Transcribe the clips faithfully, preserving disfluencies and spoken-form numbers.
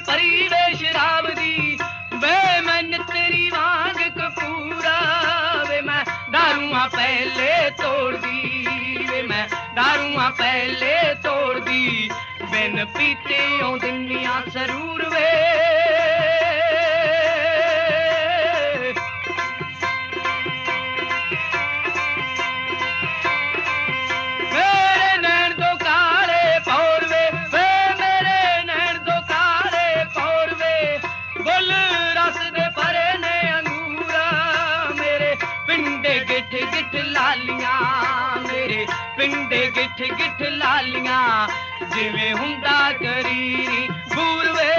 ਭਰੀ ਵੇ ਸ਼ਰਾਬ ਦੀ ਵੇ ਮੈਂ ਤੇਰੀ ਵਾਂਗ ਕਪੂਰਾ ਵੇ ਮੈਂ ਦਾਰੂਆਂ ਪਹਿਲੇ ਤੋੜਦੀ ਵੇ ਮੈਂ ਦਾਰੂਆਂ ਪਹਿਲੇ ਤੋੜਦੀ ਬਿਨ ਪੀਤੇ ਆਉਂਦੀਆਂ ਸਰੂਰ ਵੇ ਪਿੰਡੇ ਗਿੱਠ ਗਿੱਠ ਲਾਲੀਆਂ ਜਿਵੇਂ ਹੁੰਦਾ ਕਰੀਰੀ ਬੂਰ ਵੇ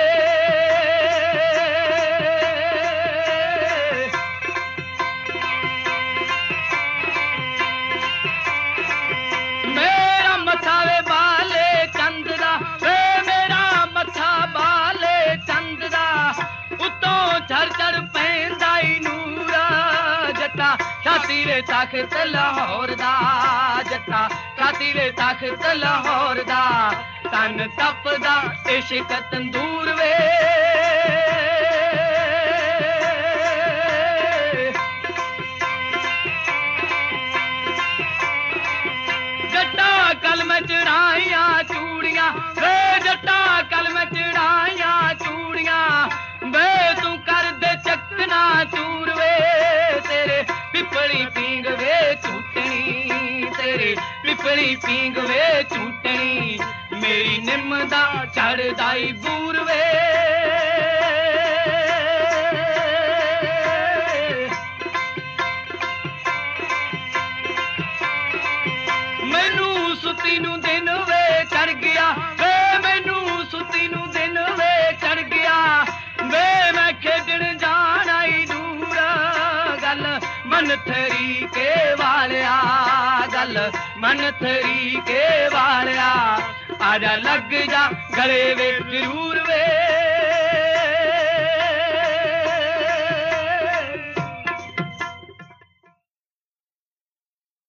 ਮੇਰਾ ਮੱਥਾ ਵੇ ਬਾਲੇ ਚੰਦ ਦਾ ਵੇ ਮੇਰਾ ਮੱਥਾ ਬਾਲੇ ਚੰਦ ਦਾ ਉੱਤੋਂ ਝੜ ਝੜ ਪੈਂਦਾ ਈ ਨੂਰਾ ਜੱਟਾ ਛਾਤੀ ਵੇ ਤਖਤ ਲਾਹੌਰ ਦਾ ਜੱਟਾ ਛਾਤੀ ਵੇ ਤਖਤ ਲਾਹੌਰ ਦਾ ਤਨ ਤਪਦਾ ਇਸ਼ਕ ਤੰਦੂਰ ਵੇ ਜੱਟਾ ਕਲਮ ਚੜਾਈਆਂ ਚੂੜੀਆਂ ਵੇ ਜੱਟਾ ਕਲਮ ਚੜਾਈਆਂ ਚੂੜੀਆਂ ਵੇ ਤੂੰ ਕਰਦੇ ਚੱਕਣਾ ਚੂਰ ਵੇ ਤੇਰੇ ਪਿੱਪਲੀ ਪੀਂਗ ਵੇ ਝੂਟਣੀ ਤੇਰੇ ਪਿੱਪਲੀ ਪੀਂਗ ਵੇ ਝੂਟਣੀ ਮੇਰੀ ਨਿੰਮ ਦਾ ਚੜਦਾ ਈ ਬੂਰ ਵੇ ਮੈਨੂੰ ਸੁੱਤੀ ਨੂੰ ਦਿਨ ਵੇ ਚੜ ਗਿਆ ਵੇ ਮੈਨੂੰ ਸੁੱਤੀ ਨੂੰ ਦਿਨ ਵੇ ਚੜ ਗਿਆ ਵੇ ਮੈਂ ਖੇਡਣ ਜਾਣਾ ਈ ਦੂਰ ਗੱਲ ਮਨ ਤਰੀਕੇ ਵਾਲਿਆ ਗੱਲ ਮਨ ਤਰੀਕੇ ਵਾਲਿਆ ਆਜਾ ਲੱਗ ਜਾ ਗਲੇ ਵੇ ਜ਼ਰੂਰ ਵੇ